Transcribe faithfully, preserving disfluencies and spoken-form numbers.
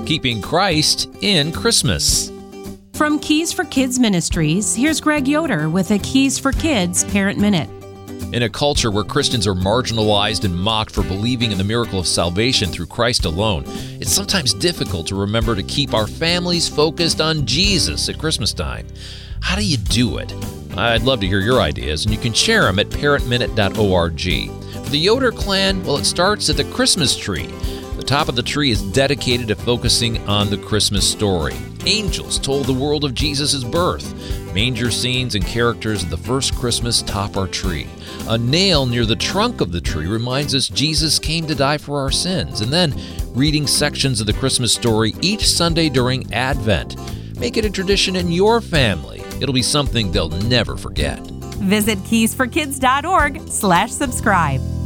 keeping Christ in Christmas. From Keys for Kids Ministries, here's Greg Yoder with a Keys for Kids Parent Minute. In a culture where Christians are marginalized and mocked for believing in the miracle of salvation through Christ alone, it's sometimes difficult to remember to keep our families focused on Jesus at Christmas time. How do you do it? I'd love to hear your ideas, and you can share them at parent minute dot org. For the Yoder clan, well, it starts at the Christmas tree. The top of the tree is dedicated to focusing on the Christmas story. Angels told the world of Jesus' birth. Manger scenes and characters of the first Christmas top our tree. A nail near the trunk of the tree reminds us Jesus came to die for our sins. And then reading sections of the Christmas story each Sunday during Advent. Make it a tradition in your family. It'll be something they'll never forget. Visit keys for kids dot org slash subscribe.